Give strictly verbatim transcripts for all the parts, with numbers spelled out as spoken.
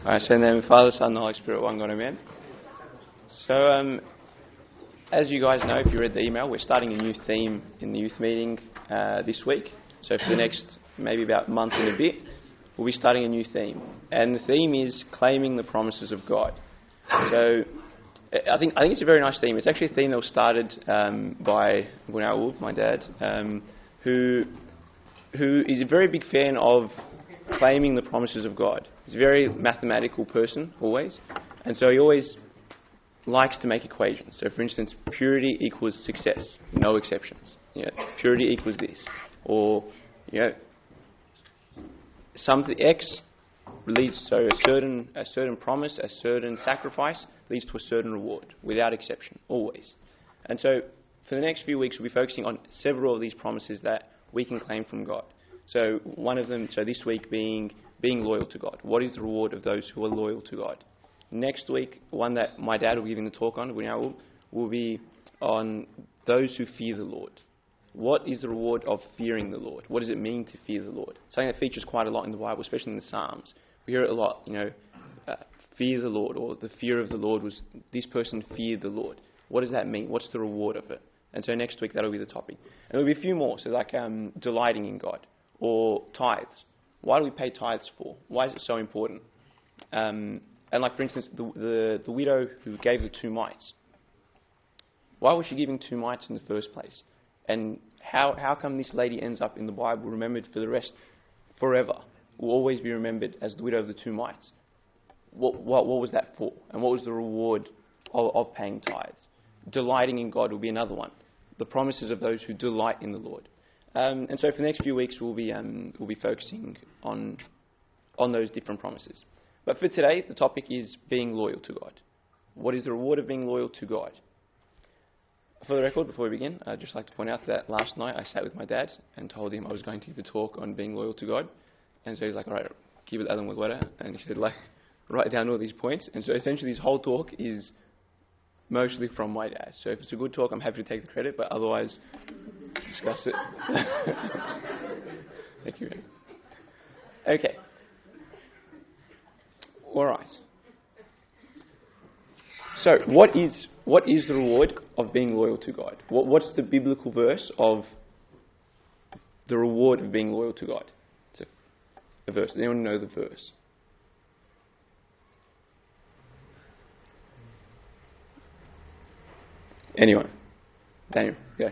Alright, so in the name of the Father, Son, and the Holy Spirit, one God, amen. So, um, as you guys know, if you read the email, we're starting a new theme in the youth meeting uh, this week. So for the next maybe about a month and a bit, we'll be starting a new theme. And the theme is claiming the promises of God. So I think I think it's a very nice theme. It's actually a theme that was started um, by Gunnar, my dad, um, who who is a very big fan of claiming the promises of God. He's a very mathematical person, always. And so he always likes to make equations. So, for instance, purity equals success, no exceptions. You know, purity equals this. Or, you know, something X leads, so a certain, a certain promise, a certain sacrifice leads to a certain reward, without exception, always. And so, for the next few weeks, we'll be focusing on several of these promises that we can claim from God. So, one of them, so this week being being loyal to God. What is the reward of those who are loyal to God? Next week, one that my dad will be giving the talk on, will, will be on those who fear the Lord. What is the reward of fearing the Lord? What does it mean to fear the Lord? Something that features quite a lot in the Bible, especially in the Psalms. We hear it a lot, you know, uh, fear the Lord, or the fear of the Lord was, this person feared the Lord. What does that mean? What's the reward of it? And so next week, that'll be the topic. And there'll be a few more, so like um, delighting in God, or tithes. Why do we pay tithes for? Why is it so important? Um, and like, for instance, the, the, the widow who gave the two mites. Why was she giving two mites in the first place? And how how come this lady ends up in the Bible remembered for the rest, forever? Will always be remembered as the widow of the two mites. What what what was that for? And what was the reward of, of paying tithes? Delighting in God will be another one. The promises of those who delight in the Lord. Um, and so for the next few weeks, we'll be um, we'll be focusing on on those different promises. But for today, the topic is being loyal to God. What is the reward of being loyal to God? For the record, before we begin, I'd just like to point out that last night I sat with my dad and told him I was going to give a talk on being loyal to God. And so he's like, all right, keep it Adam with water. And he said, like, write down all these points. And so essentially this whole talk is mostly from my dad. So if it's a good talk, I'm happy to take the credit, but otherwise, discuss it. Thank you. Okay. All right. So, what is what is the reward of being loyal to God? What, what's the biblical verse of the reward of being loyal to God? It's a, a verse. Does anyone know the verse? Anyone? Daniel, go.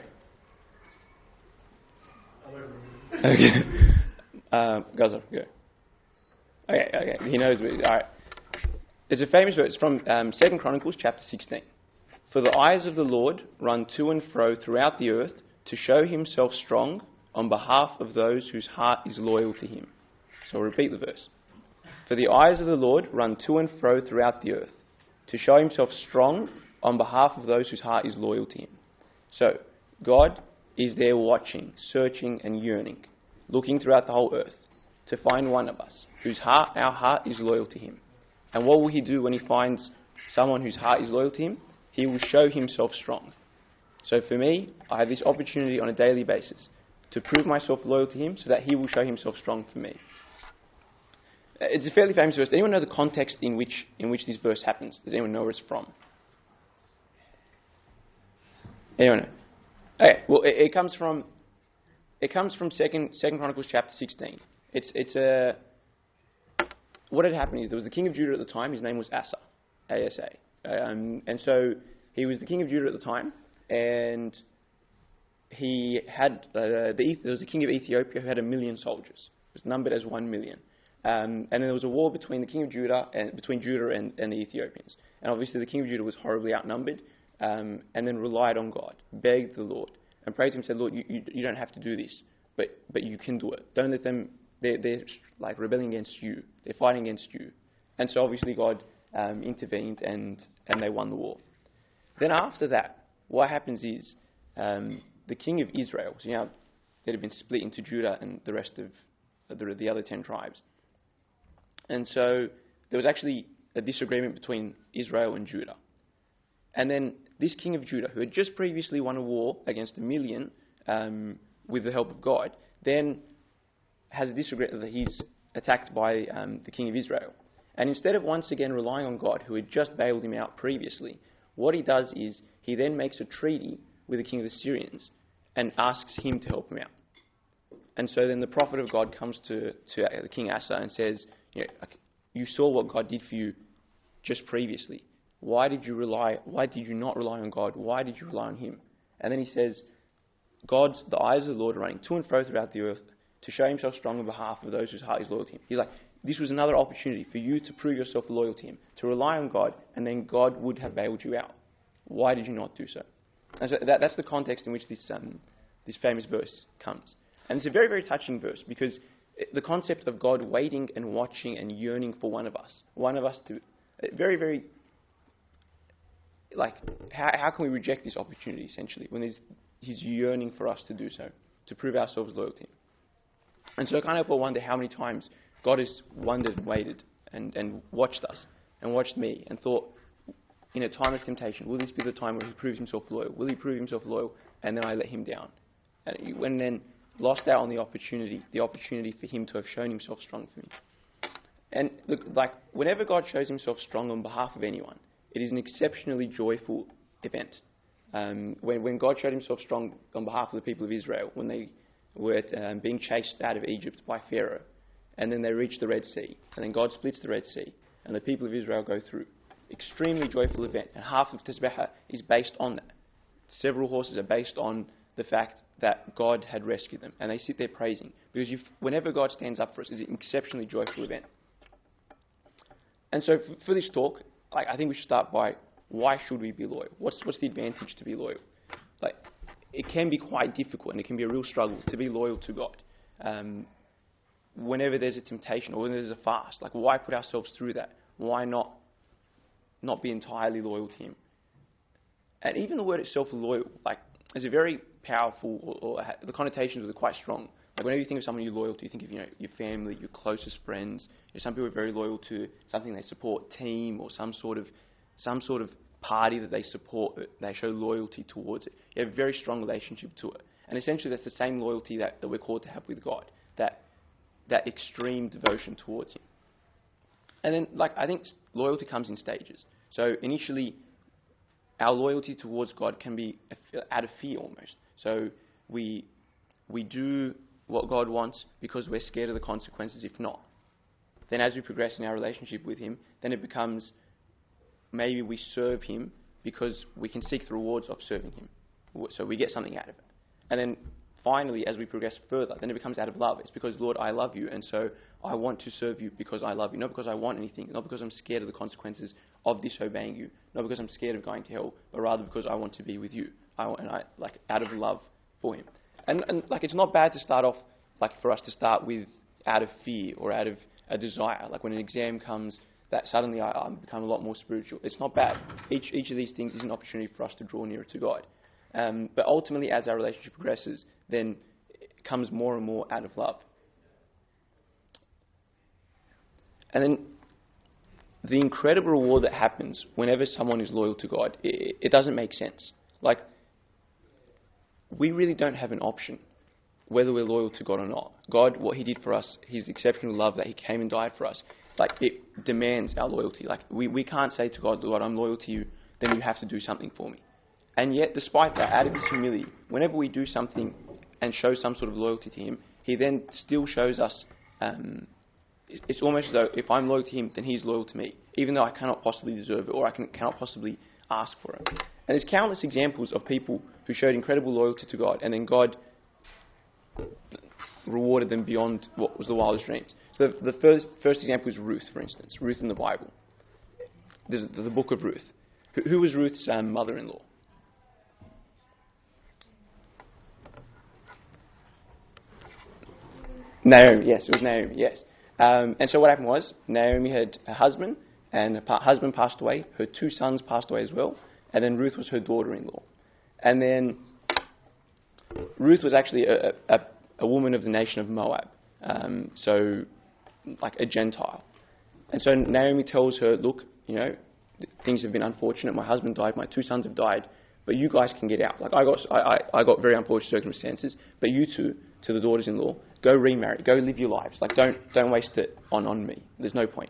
Okay. um, Gaza, go. Okay, okay. He knows. All right. There's a famous verse from um, Second Chronicles chapter sixteen. For the eyes of the Lord run to and fro throughout the earth to show himself strong on behalf of those whose heart is loyal to him. So I'll repeat the verse. For the eyes of the Lord run to and fro throughout the earth to show himself strong on behalf of those whose heart is loyal to him. So God is there watching, searching and yearning, looking throughout the whole earth to find one of us whose heart, our heart is loyal to him. And what will he do when he finds someone whose heart is loyal to him? He will show himself strong. So for me, I have this opportunity on a daily basis to prove myself loyal to him so that he will show himself strong for me. It's a fairly famous verse. Does anyone know the context in which in which this verse happens? Does anyone know where it's from? Anyone know? Okay, well, it, it comes from it comes from Second Second Chronicles chapter sixteen. It's it's a what had happened is there was the king of Judah at the time. His name was Asa, A S A. Um, and so he was the king of Judah at the time, and he had uh, the there was a king of Ethiopia who had a million soldiers. It was numbered as one million. Um, and then there was a war between the king of Judah and between Judah and, and the Ethiopians. And obviously the king of Judah was horribly outnumbered, um, and then relied on God, begged the Lord, and prayed to him, said, Lord, you, you, you don't have to do this, but but you can do it. Don't let them. They're, they're like rebelling against you. They're fighting against you. And so obviously God um, intervened and, and they won the war. Then after that, what happens is um, the king of Israel, so you know, that had been split into Judah and the rest of the, the other ten tribes. And so there was actually a disagreement between Israel and Judah. And then this king of Judah, who had just previously won a war against a million um, with the help of God, then has a disagreement that he's attacked by um, the king of Israel. And instead of once again relying on God, who had just bailed him out previously, what he does is he then makes a treaty with the king of the Syrians and asks him to help him out. And so then the prophet of God comes to, to the King Asa and says, you know, you saw what God did for you just previously. Why did you rely? Why did you not rely on God? Why did you rely on him? And then he says, God's, the eyes of the Lord are running to and fro throughout the earth to show himself strong on behalf of those whose heart is loyal to him. He's like, this was another opportunity for you to prove yourself loyal to him, to rely on God, and then God would have bailed you out. Why did you not do so? And so that, that's the context in which this um, this famous verse comes. And it's a very, very touching verse, because the concept of God waiting and watching and yearning for one of us, one of us to, very, very, like, how, how can we reject this opportunity, essentially, when there's, he's yearning for us to do so, to prove ourselves loyal to him. And so I can't help but wonder how many times God has wondered and waited and, and watched us and watched me and thought, in a time of temptation, will this be the time where he proves himself loyal? Will he prove himself loyal? And then I let him down. And when then lost out on the opportunity, the opportunity for him to have shown himself strong for me. And look, like, whenever God shows himself strong on behalf of anyone, it is an exceptionally joyful event. Um, when, when God showed himself strong on behalf of the people of Israel, when they were um, being chased out of Egypt by Pharaoh, and then they reach the Red Sea, and then God splits the Red Sea, and the people of Israel go through. Extremely joyful event, and half of Tasbihah is based on that. Several horses are based on the fact that God had rescued them, and they sit there praising, because you've, whenever God stands up for us, it's an exceptionally joyful event. And so f- for this talk, like, I think we should start by, why should we be loyal? What's what's the advantage to be loyal? Like, it can be quite difficult, and it can be a real struggle to be loyal to God. Um, whenever there's a temptation or when there's a fast, like, why put ourselves through that? Why not not be entirely loyal to him? And even the word itself, loyal, like, is a very powerful, or, or the connotations are quite strong. Like, whenever you think of someone you're loyal to, you think of, you know, your family, your closest friends. You know, some people are very loyal to something they support, team, or some sort of some sort of party that they support. They show loyalty towards it. You have a very strong relationship to it, and essentially that's the same loyalty that, that we're called to have with God. That that extreme devotion towards him. And then, like, I think loyalty comes in stages. So initially, our loyalty towards God can be out of fear almost. So we we do what God wants because we're scared of the consequences if not. Then as we progress in our relationship with him, then it becomes maybe we serve him because we can seek the rewards of serving him. So we get something out of it. And then finally, as we progress further, then it becomes out of love. It's because, Lord, I love you, and so I want to serve you because I love you, not because I want anything, not because I'm scared of the consequences of disobeying you, not because I'm scared of going to hell, but rather because I want to be with you, I want, and I like out of love for him. And, and like, it's not bad to start off, like, for us to start with out of fear or out of a desire. Like, when an exam comes, that suddenly I, I become a lot more spiritual. It's not bad. Each each of these things is an opportunity for us to draw nearer to God. Um, but ultimately, as our relationship progresses, then it comes more and more out of love. And then the incredible reward that happens whenever someone is loyal to God, it, it doesn't make sense. Like, we really don't have an option whether we're loyal to God or not. God, what he did for us, his exceptional love that he came and died for us, like, it demands our loyalty. Like, we, we can't say to God, Lord, I'm loyal to you, then you have to do something for me. And yet, despite that, out of his humility, whenever we do something and show some sort of loyalty to him, he then still shows us, um, it's almost as though if I'm loyal to him, then he's loyal to me, even though I cannot possibly deserve it or I can, cannot possibly ask for it. And there's countless examples of people who showed incredible loyalty to God, and then God rewarded them beyond what was the wildest dreams. So the, the first first example is Ruth, for instance, Ruth in the Bible. There's the, the book of Ruth. Who, who was Ruth's um, mother-in-law? Naomi, yes, it was Naomi, yes. Um, and so what happened was, Naomi had a husband, and her pa- husband passed away, her two sons passed away as well, and then Ruth was her daughter-in-law. And then Ruth was actually a, a, a woman of the nation of Moab, um, so like a Gentile. And so Naomi tells her, look, you know, things have been unfortunate, my husband died, my two sons have died, but you guys can get out. Like, I got I, I, I got very unfortunate circumstances, but you two, to the daughters-in-law, go remarry, go live your lives. Like, don't don't waste it on, on me. There's no point.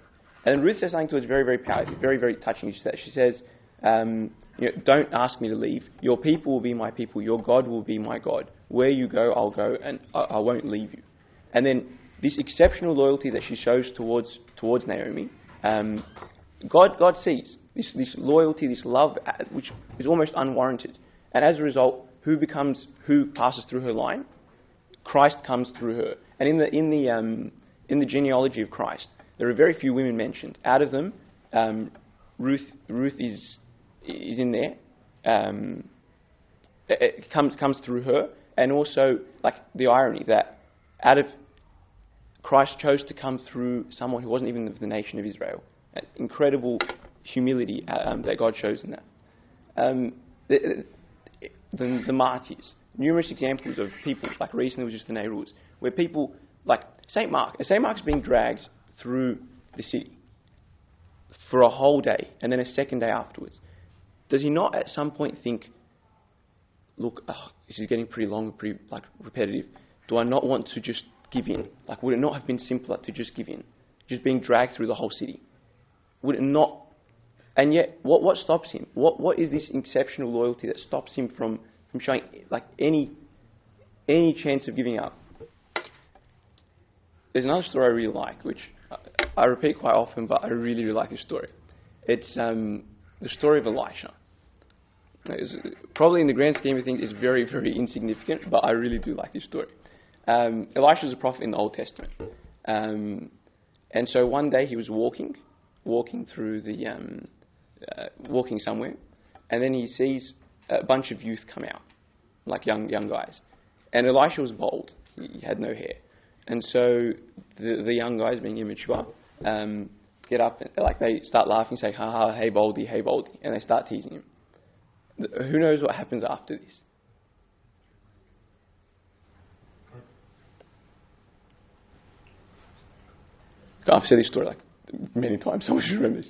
And then Ruth says something to us very, very powerful, very, very touching. She says, she says um, you know, don't ask me to leave. Your people will be my people. Your God will be my God. Where you go, I'll go, and I, I won't leave you. And then this exceptional loyalty that she shows towards towards Naomi, um, God God sees this this loyalty, this love, which is almost unwarranted. And as a result, who becomes who passes through her line? Christ comes through her. And in the in the um, in the genealogy of Christ, there are very few women mentioned. Out of them, um, Ruth Ruth is is in there. Um, it, it comes comes through her, and also like the irony that out of Christ chose to come through someone who wasn't even of the nation of Israel. That incredible humility um, that God shows in that. Um, the, the, the martyrs, numerous examples of people, like recently was just the Nehru's, where people, like Saint Mark, Saint Mark's being dragged through the city for a whole day, and then a second day afterwards. Does he not at some point think, look, oh, this is getting pretty long, pretty like repetitive, do I not want to just give in? Like, would it not have been simpler to just give in? Just being dragged through the whole city. Would it not? And yet, what what stops him? What what is this exceptional loyalty that stops him from, from showing like any any chance of giving up? There's another story I really like, which I, I repeat quite often, but I really really like this story. It's um, the story of Elisha. It's, probably in the grand scheme of things, it's very very insignificant, but I really do like this story. Um, Elisha was a prophet in the Old Testament, um, and so one day he was walking, walking through the, um, uh, walking somewhere, and then he sees a bunch of youth come out, like young young guys, and Elisha was bald; he had no hair, and so the the young guys, being immature, um, get up and like they start laughing, say, "Ha ha, hey baldy, hey baldy," and they start teasing him. The, who knows what happens after this? I've said this story like many times, so I should remember this.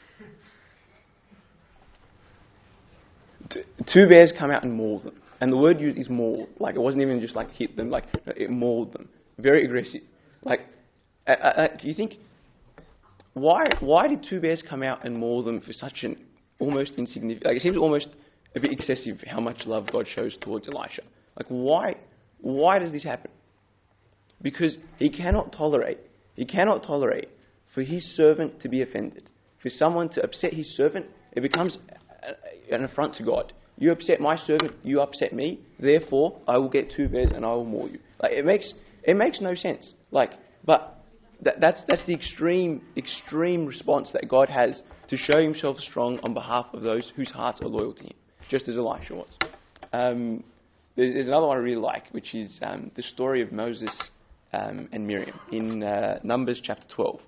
T- two bears come out and maul them. And the word used is maul. Like, it wasn't even just like hit them, like, it mauled them. Very aggressive. Like, uh, uh, you think, why why did two bears come out and maul them for such an almost insignificant... Like, it seems almost a bit excessive how much love God shows towards Elisha. Like, why why does this happen? Because he cannot tolerate He cannot tolerate for his servant to be offended. For someone to upset his servant, it becomes an affront to God. You upset my servant, you upset me, therefore I will get two bears and I will maul you. Like it makes it makes no sense. Like, but that, that's that's the extreme extreme response that God has to show Himself strong on behalf of those whose hearts are loyal to Him, just as Elisha was. Um, there's, there's another one I really like, which is um, the story of Moses Um, and Miriam in uh, Numbers chapter twelve.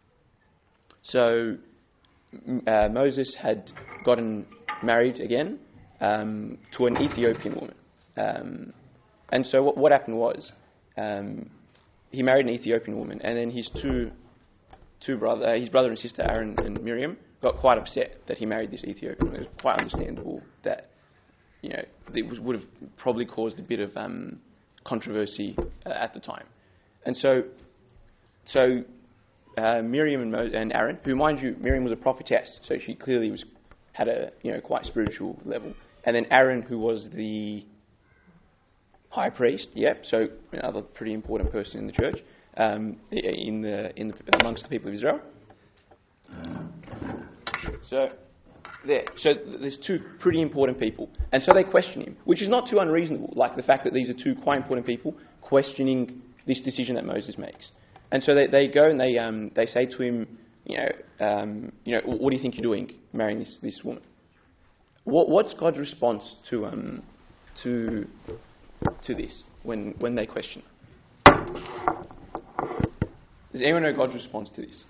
So uh, Moses had gotten married again um, to an Ethiopian woman, um, and so what, what happened was um, he married an Ethiopian woman, and then his two two brother, uh, his brother and sister Aaron and Miriam, got quite upset that he married this Ethiopian woman. It was quite understandable that you know it was, would have probably caused a bit of um, controversy uh, at the time. And so, so uh, Miriam and, Mo- and Aaron, who, mind you, Miriam was a prophetess, so she clearly was had a you know quite spiritual level. And then Aaron, who was the high priest, yep, so another pretty important person in the church, um, in the in the, amongst the people of Israel. So there, so there's two pretty important people, and so they question him, which is not too unreasonable. Like the fact that these are two quite important people questioning this decision that Moses makes. And so they, they go and they um, they say to him, you know, um, you know, what do you think you're doing, marrying this, this woman? What what's God's response to um to to this when when they question? Does anyone know God's response to this?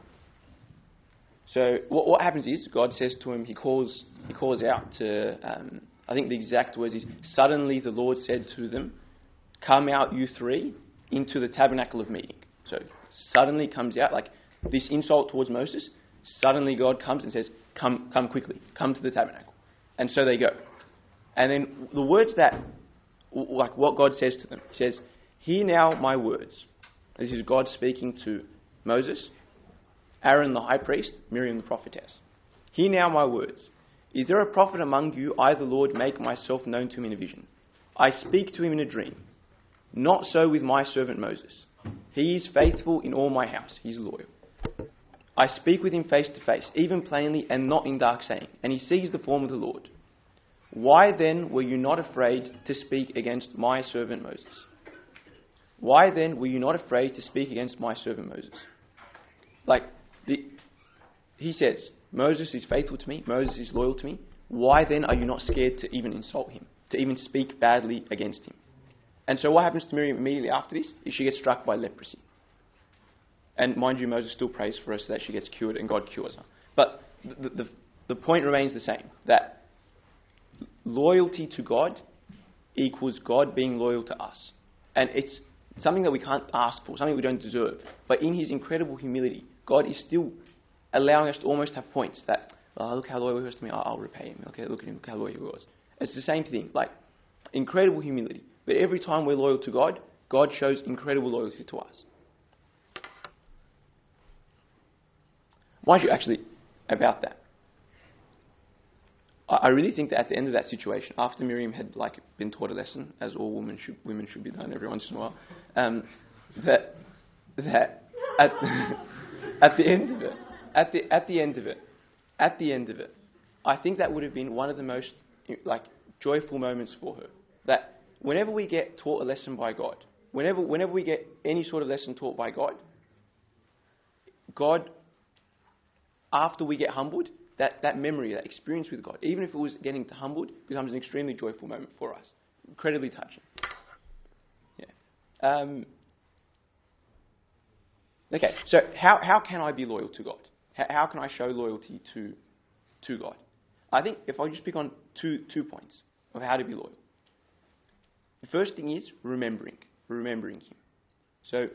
So what what happens is God says to him, he calls he calls out to um, I think the exact words is, suddenly the Lord said to them, come out you three into the tabernacle of meeting. So suddenly comes out, like this insult towards Moses, suddenly God comes and says, come come quickly, come to the tabernacle. And so they go. And then the words that, like what God says to them, He says, hear now my words. This is God speaking to Moses, Aaron the high priest, Miriam the prophetess. Hear now my words. Is there a prophet among you? I, the Lord, make myself known to him in a vision. I speak to him in a dream. Not so with my servant Moses. He is faithful in all my house. He is loyal. I speak with him face to face, even plainly and not in dark saying, and he sees the form of the Lord. Why then were you not afraid to speak against my servant Moses? Why then were you not afraid to speak against my servant Moses? Like, the, he says, Moses is faithful to me, Moses is loyal to me. Why then are you not scared to even insult him, to even speak badly against him? And so what happens to Miriam immediately after this is she gets struck by leprosy. And mind you, Moses still prays for her so that she gets cured and God cures her. But the, the, the point remains the same, that loyalty to God equals God being loyal to us. And it's something that we can't ask for, something we don't deserve. But in his incredible humility, God is still allowing us to almost have points that, oh, look how loyal he was to me, oh, I'll repay him. Okay, look at him, look how loyal he was. It's the same thing, like incredible humility. But every time we're loyal to God, God shows incredible loyalty to us. Mind you, actually, about that, I, I really think that at the end of that situation, after Miriam had like been taught a lesson, as all women should women should be done every once in a while, um, that that at at the end of it, at the at the end of it, at the end of it, I think that would have been one of the most like joyful moments for her. That whenever we get taught a lesson by God, whenever whenever we get any sort of lesson taught by God, God, after we get humbled, that, that memory, that experience with God, even if it was getting humbled, becomes an extremely joyful moment for us. Incredibly touching. Yeah. Um, okay, so how, how can I be loyal to God? How, how can I show loyalty to, to God? I think if I just pick on two, two points of how to be loyal. The first thing is remembering, remembering Him. So,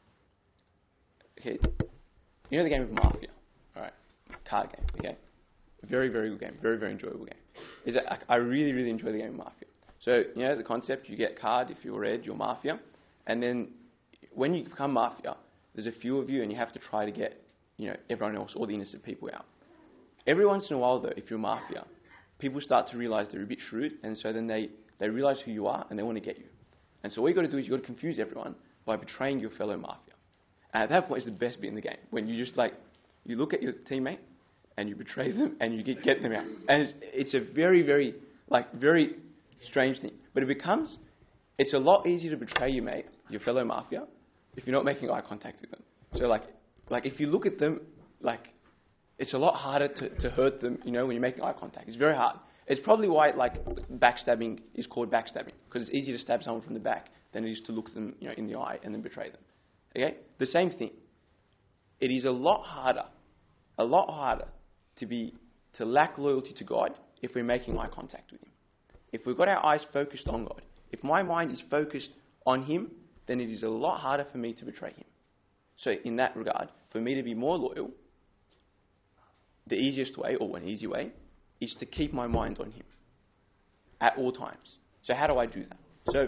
okay, you know the game of Mafia, all right? Card game, okay? Very, very good game. Very, very enjoyable game. Is that I, I really, really enjoy the game of Mafia. So, you know, the concept, you get card, if you're red, you're Mafia. And then when you become Mafia, there's a few of you and you have to try to get, you know, everyone else, all the innocent people out. Every once in a while, though, if you're Mafia, people start to realise they're a bit shrewd, and so then they, they realise who you are and they want to get you. And so what you've got to do is you've got to confuse everyone by betraying your fellow Mafia. And at that point is the best bit in the game, when you just, like, you look at your teammate, and you betray them, and you get, get them out. And it's, it's a very, very, like, very strange thing. But it becomes, it's a lot easier to betray your mate, your fellow Mafia, if you're not making eye contact with them. So, like, like if you look at them, like, it's a lot harder to, to hurt them, you know, when you're making eye contact. It's very hard. It's probably why, like, backstabbing is called backstabbing, because it's easier to stab someone from the back than it is to look them, you know, in the eye and then betray them. Okay? The same thing. It is a lot harder, a lot harder to be to lack loyalty to God if we're making eye contact with Him. If we've got our eyes focused on God, if my mind is focused on Him, then it is a lot harder for me to betray Him. So in that regard, for me to be more loyal, the easiest way, or an easy way, is to keep my mind on Him at all times. So how do I do that? So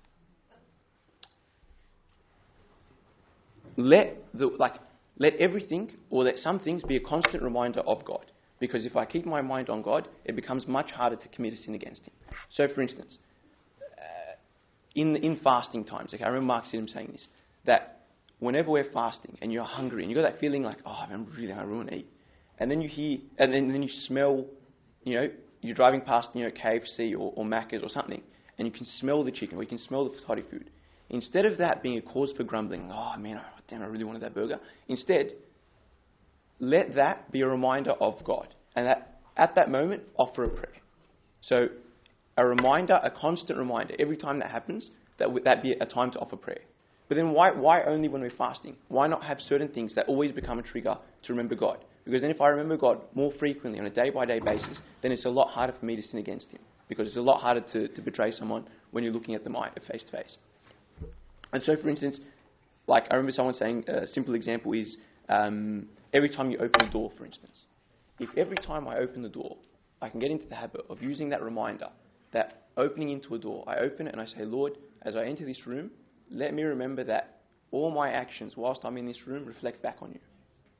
let the like let everything, or let some things, be a constant reminder of God. Because if I keep my mind on God, it becomes much harder to commit a sin against Him. So, for instance, uh, in in fasting times, okay, I remember Mark Sidham saying this, that whenever we're fasting and you're hungry and you've got that feeling like, oh, I'm really hungry, I want to eat, and then you hear, and then, and then you smell, you know, you're driving past, you know, K F C or, or Macca's or something, and you can smell the chicken or you can smell the fatty food. Instead of that being a cause for grumbling, oh man, oh, damn, I really wanted that burger. Instead, let that be a reminder of God. And that, at that moment, offer a prayer. So, a reminder, a constant reminder, every time that happens, that w- that be a time to offer prayer. But then why, why only when we're fasting? Why not have certain things that always become a trigger to remember God? Because then if I remember God more frequently on a day-by-day basis, then it's a lot harder for me to sin against Him. Because it's a lot harder to, to betray someone when you're looking at them face-to-face. And so, for instance, like I remember someone saying, a simple example is um, every time you open a door, for instance. If every time I open the door, I can get into the habit of using that reminder, that opening into a door, I open it and I say, Lord, as I enter this room, let me remember that all my actions whilst I'm in this room reflect back on You.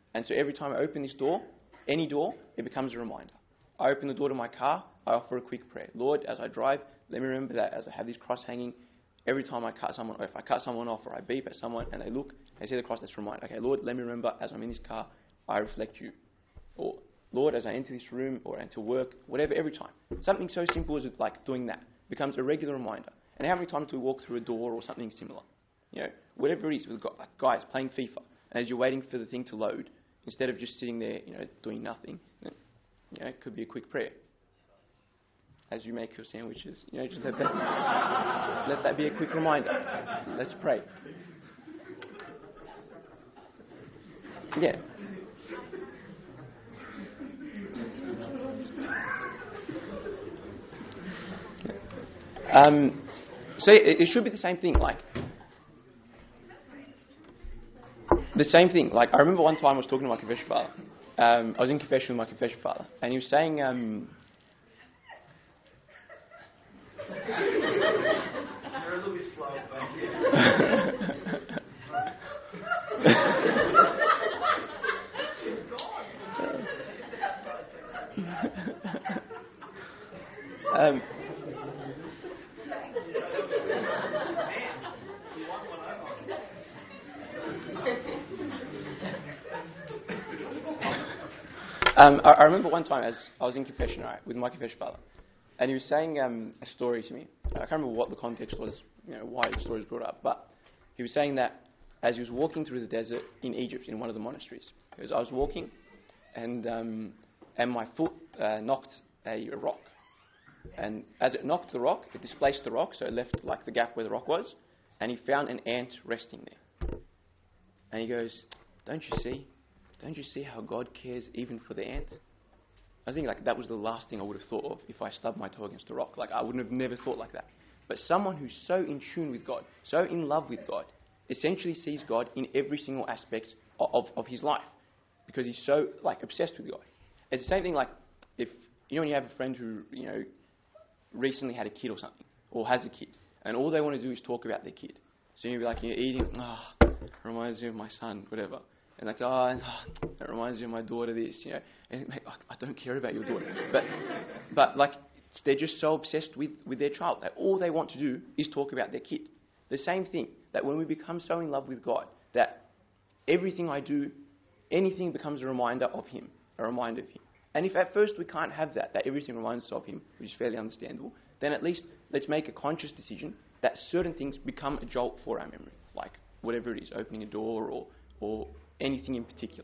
And so every time I open this door, any door, it becomes a reminder. I open the door to my car, I offer a quick prayer. Lord, as I drive, let me remember that as I have this cross hanging, every time I cut someone, or if I cut someone off or I beep at someone and they look, they see the cross, that's a reminder. Okay, Lord, let me remember as I'm in this car, I reflect you. Or, Lord, as I enter this room or enter work, whatever, every time. Something so simple as like doing that becomes a regular reminder. And how many times do we walk through a door or something similar? You know, whatever it is, we've got like guys playing FIFA, and as you're waiting for the thing to load, instead of just sitting there, you know, doing nothing, you know, it could be a quick prayer. As you make your sandwiches, you know, just let that, let that be a quick reminder. Let's pray. Yeah. Um, so it, it should be the same thing, like, the same thing, like, I remember one time I was talking to my confession father. Um, I was in confession with my confession father, and he was saying, um... You're a little bit slow, um, Um, I, I remember one time as I was in confession, right, with my confession father, and he was saying um, a story to me. I can't remember what the context was, you know, why the story was brought up, but he was saying that as he was walking through the desert in Egypt, in one of the monasteries, he was, I was walking, and um, and my foot uh, knocked a, a rock, and as it knocked the rock, it displaced the rock, so it left like the gap where the rock was, and he found an ant resting there, and he goes, "Don't you see? Don't you see how God cares even for the ant?" I think like that was the last thing I would have thought of if I stubbed my toe against a rock. Like I wouldn't have never thought like that. But someone who's so in tune with God, so in love with God, essentially sees God in every single aspect of, of, of his life because he's so like obsessed with God. It's the same thing like if you know when you have a friend who you know recently had a kid or something or has a kid, and all they want to do is talk about their kid. So you'll be like, you're eating, ah, oh, reminds me of my son, whatever. And like, oh, oh, that reminds me of my daughter, this, you know. And mate, I, I don't care about your daughter. But, but like, they're just so obsessed with, with their child that all they want to do is talk about their kid. The same thing, that when we become so in love with God, that everything I do, anything becomes a reminder of him, a reminder of him. And if at first we can't have that, that everything reminds us of him, which is fairly understandable, then at least let's make a conscious decision that certain things become a jolt for our memory, like whatever it is, opening a door or or anything in particular.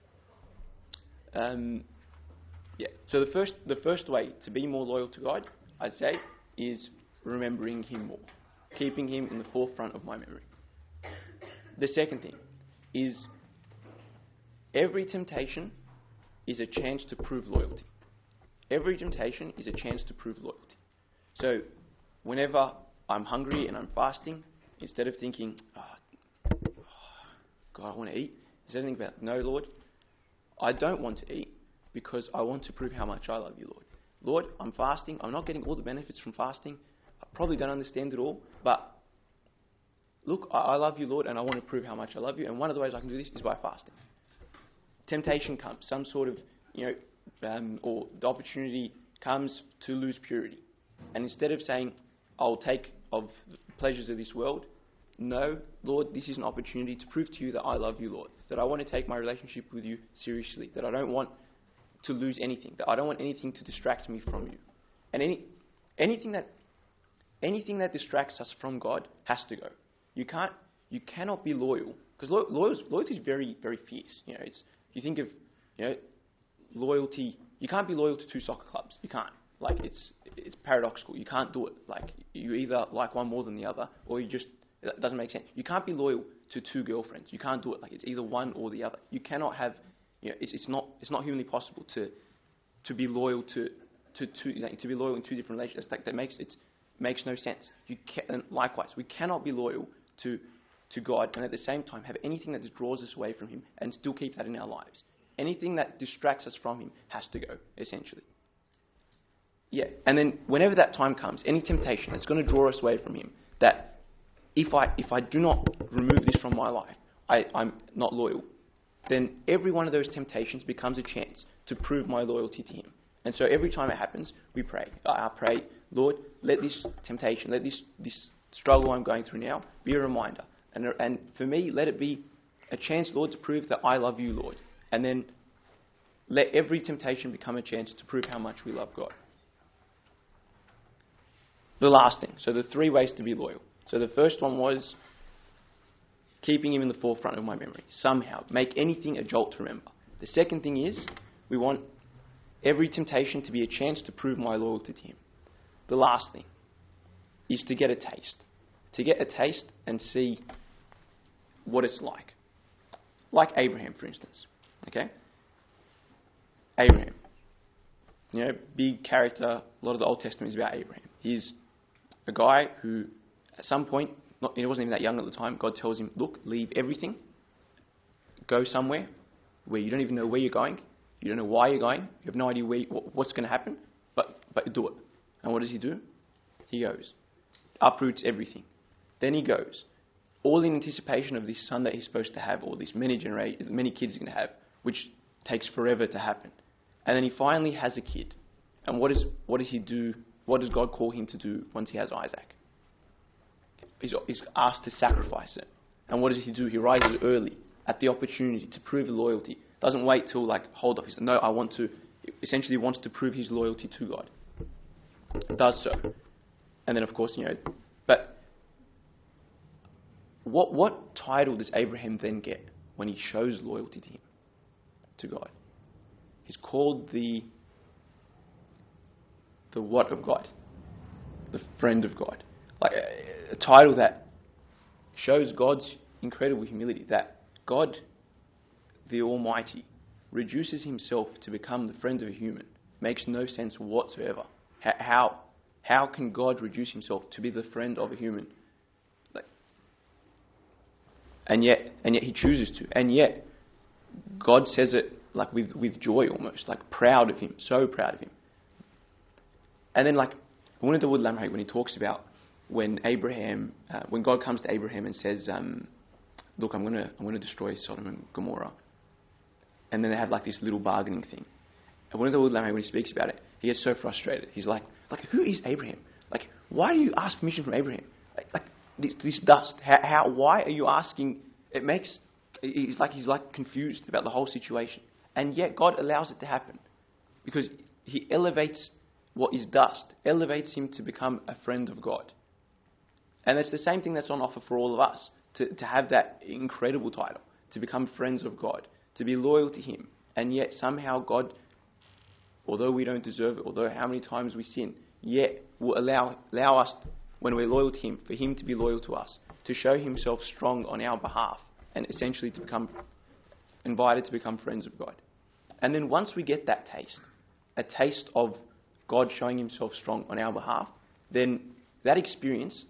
Um, yeah. So the first the first way to be more loyal to God, I'd say, is remembering him more, keeping him in the forefront of my memory. The second thing is every temptation is a chance to prove loyalty. Every temptation is a chance to prove loyalty. So whenever I'm hungry and I'm fasting, instead of thinking, oh, God, I want to eat, instead of thinking about, no, Lord, I don't want to eat because I want to prove how much I love you, Lord. Lord, I'm fasting. I'm not getting all the benefits from fasting. I probably don't understand it all, but look, I, I love you, Lord, and I want to prove how much I love you, and one of the ways I can do this is by fasting. Temptation comes, some sort of, you know, um, or the opportunity comes to lose purity. And instead of saying, I'll take of the pleasures of this world, no, Lord, this is an opportunity to prove to you that I love you, Lord, that I want to take my relationship with you seriously, that I don't want to lose anything, that I don't want anything to distract me from you. And any anything that anything that distracts us from God has to go. You can't, you cannot be loyal, because lo- loyalty, loyalty is very, very fierce. You know, it's if you think of, you know, loyalty, you can't be loyal to two soccer clubs. You can't. Like it's it's paradoxical. You can't do it. Like you either like one more than the other, or you just it doesn't make sense. You can't be loyal to two girlfriends. You can't do it. Like it's either one or the other. You cannot have. You know, it's it's not it's not humanly possible to to be loyal to to two like, to be loyal in two different relationships. Like that makes it makes no sense. You can, and likewise, we cannot be loyal to to God and at the same time have anything that just draws us away from Him and still keep that in our lives. Anything that distracts us from Him has to go, essentially. Yeah, and then whenever that time comes, any temptation that's going to draw us away from Him, that if I if I do not remove this from my life, I, I'm not loyal. then every one of those temptations becomes a chance to prove my loyalty to him. And so every time it happens, we pray. I pray, Lord, let this temptation, let this, this struggle I'm going through now be a reminder. And, and for me, let it be a chance, Lord, to prove that I love you, Lord. And then let every temptation become a chance to prove how much we love God. The last thing. So the three ways to be loyal. So the first one was keeping him in the forefront of my memory. Somehow. Make anything a jolt to remember. The second thing is we want every temptation to be a chance to prove my loyalty to him. The last thing is to get a taste. To get a taste and see what it's like. Like Abraham, for instance. Okay? Abraham. You know, big character. A lot of the Old Testament is about Abraham. He's a guy who, at some point, not, he wasn't even that young at the time, God tells him, look, leave everything. Go somewhere where you don't even know where you're going. You don't know why you're going. You have no idea where, what's going to happen. But, but do it. And what does he do? He goes. Uproots everything. Then he goes. All in anticipation of this son that he's supposed to have, or this many generations, many kids he's going to have, which takes forever to happen. And then he finally has a kid. And what is what does he do? What does God call him to do once he has Isaac? He's, he's asked to sacrifice it. And what does he do? He rises early at the opportunity to prove his loyalty. Doesn't wait till like hold off. He says, no, I want to. Essentially wants to prove his loyalty to God. Does so. And then of course, you know, but what what title does Abraham then get when he shows loyalty to him, to God? He's called the the what of God, the friend of God, like a, a title that shows God's incredible humility. That God, the Almighty, reduces himself to become the friend of a human. Makes no sense whatsoever. How how, how can God reduce himself to be the friend of a human? Like, and yet and yet he chooses to. And yet God says it like with, with joy almost, like proud of him, so proud of him. And then like Wunna Dawud Lamrei, when he talks about when Abraham, uh, when God comes to Abraham and says, um, look, I'm gonna I'm gonna destroy Sodom and Gomorrah. And then they have like this little bargaining thing. And Wunna Dawud Lamrei, when he speaks about it, he gets so frustrated. He's like, like who is Abraham? Like, why do you ask permission from Abraham? Like, like this, this dust. How, how? Why are you asking? It makes he's like he's like confused about the whole situation. And yet God allows it to happen because he elevates what is dust, elevates him to become a friend of God. And it's the same thing that's on offer for all of us, to, to have that incredible title, to become friends of God, to be loyal to him. And yet somehow God, although we don't deserve it, although how many times we sin, yet will allow, allow us, when we're loyal to him, for him to be loyal to us, to show himself strong on our behalf, and essentially to become invited to become friends of God. And then once we get that taste, a taste of God showing himself strong on our behalf, then that experience,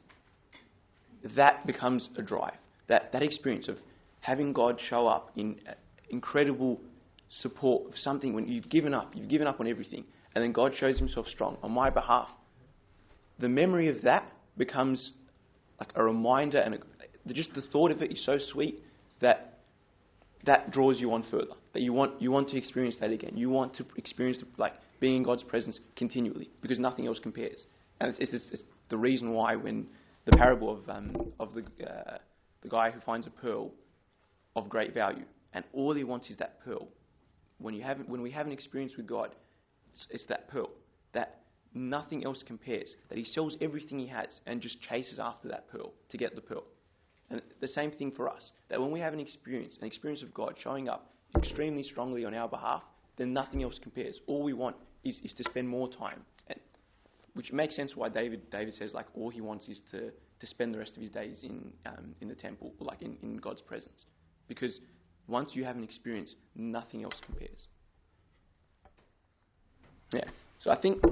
that becomes a drive. That that experience of having God show up in incredible support of something when you've given up, you've given up on everything, and then God shows himself strong on my behalf. The memory of that becomes like a reminder, and a, just the thought of it is so sweet that that draws you on further. That you want you want to experience that again. You want to experience like being in God's presence continually because nothing else compares. And it's, it's, it's the reason why when the parable of um, of the uh, the guy who finds a pearl of great value and all he wants is that pearl. When you have when we have an experience with God, it's, it's that pearl that nothing else compares. That he sells everything he has and just chases after that pearl to get the pearl. And the same thing for us, that when we have an experience, an experience of God showing up extremely strongly on our behalf, then nothing else compares. All we want is, is to spend more time. And which makes sense why David David says like all he wants is to, to spend the rest of his days in um, in the temple, or like in, in God's presence. Because once you have an experience, nothing else compares. Yeah. So I think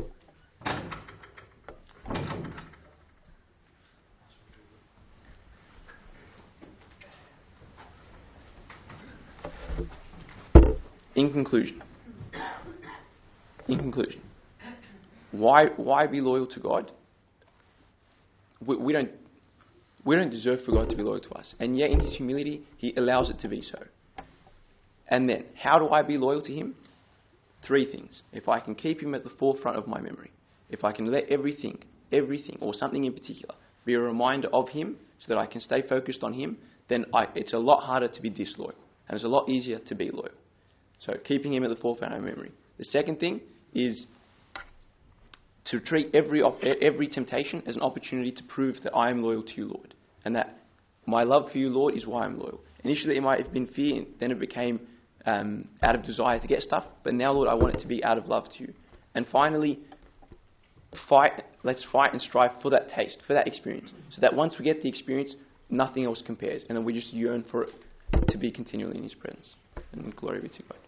In conclusion, in conclusion, why why be loyal to God? We, we don't we don't deserve for God to be loyal to us, and yet in His humility, He allows it to be so. And then, how do I be loyal to him? Three things. If I can keep him at the forefront of my memory, if I can let everything, everything, or something in particular, be a reminder of him so that I can stay focused on him, then I, it's a lot harder to be disloyal. And it's a lot easier to be loyal. So keeping him at the forefront of my memory. The second thing is to treat every op- every temptation as an opportunity to prove that I am loyal to you, Lord. And that my love for you, Lord, is why I'm loyal. Initially it might have been fear, then it became um, out of desire to get stuff. But now, Lord, I want it to be out of love to you. And finally, fight. Let's fight and strive for that taste, for that experience. So that once we get the experience, nothing else compares. And then we just yearn for it to be continually in his presence. And glory be to God.